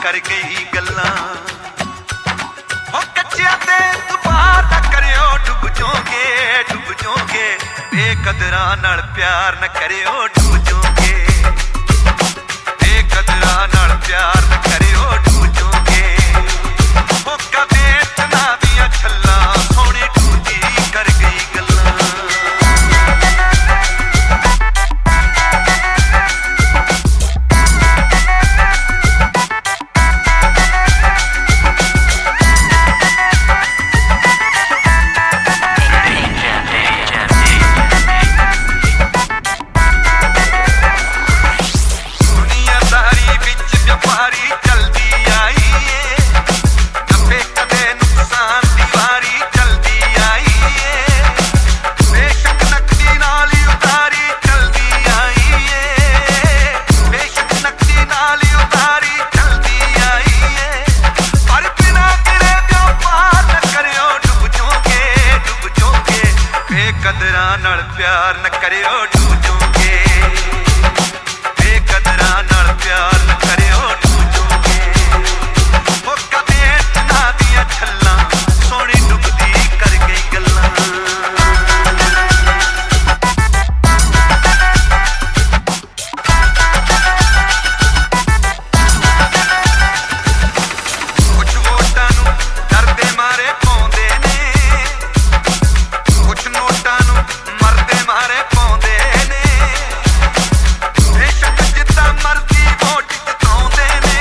कर गई गल्लां हो कच्चियां ते तुपार ना करियो डुब जोगे बेकदरां नाल प्यार न करियो डुब जोगे बेकदरां नाल प्यार न करियो डुब जोगे हो कदे तना दियां छल्लां सोहणी टूटी कर गई गल्लां बेकदरां नाल प्यार न करियो डुब जोगे बेकदरां नाल प्यार न करियो डुब जोगे हो कदे तना दियां छल्लां सोहणी डुबदी कर गई गल्लां कुछ वोटां नूं डरदे मारे पाउंदे ने कुछ नोटां नूं मरदे मारे पाउंदे ने बेशक जिद्दां मर्जी वोट जिताउंदे ने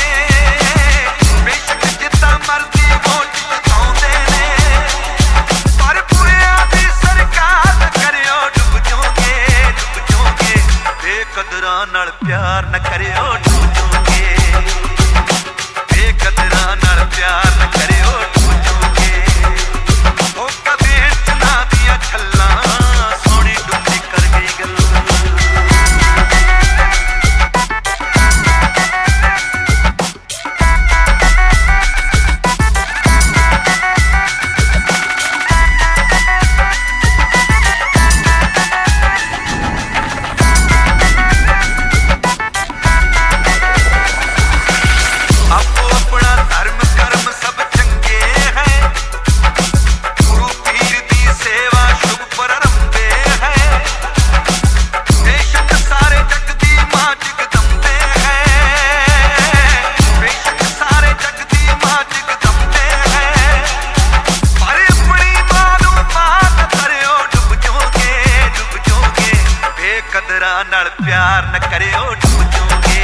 बेशक जिद्दां मर्जी वोट जिताउंदे ने पर बुरियां दी सरकार न करियो डुब जोगे बेकदरां नाल प्यार न करियो डुब जोगे बेकदरां नाल प्यार न करियो डुब जोगे हो कदे तना दियां छल्लां सोहणी डुबदी कर गई गल्लां आपो अपना धर्म कर्म सब चंगे हैं गुरु पीर दी सेवा शुभ प्रारंभे है बेशक सारे जग दी मां जगदंबे है बेशक सारे जग दी मां जगदंबे है पर अपनी मां नूं मां न करियो डुब जोगे बेकदरां नाल प्यार न करियो डुब जोगे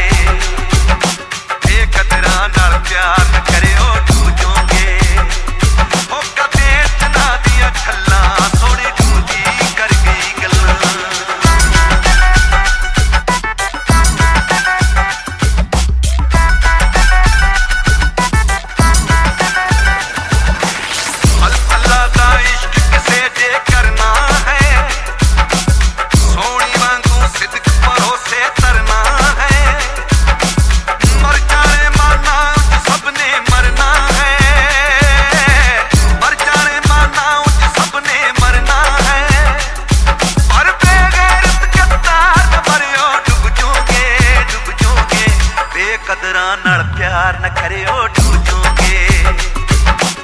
बेकदरां नाल प्यार न करियो डुब जोगे हो कदे तना दियां छल्लां सोहणी डुबदी कर गई गल्लां अल्लाह दा इश्क किसे जे करना है सोहणी वांगू सिद्क भरोसे तरना है मर जाने माना उच सबने मरना है मर जाने माना उच सबने मरना है पर बेगैरत गद्दार न मरियो डुब जोगे बेकदरां नाल प्यार न करियो डुब जोगे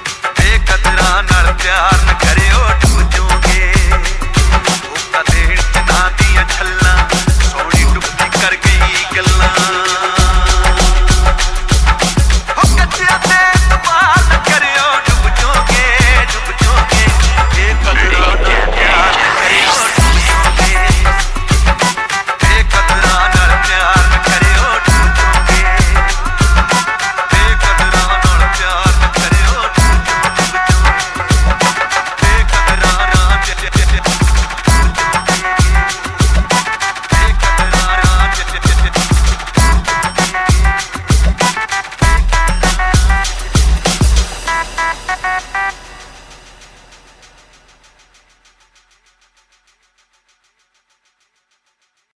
बेकदरां नाल प्यार न करियो डुब जोगे ओ कदे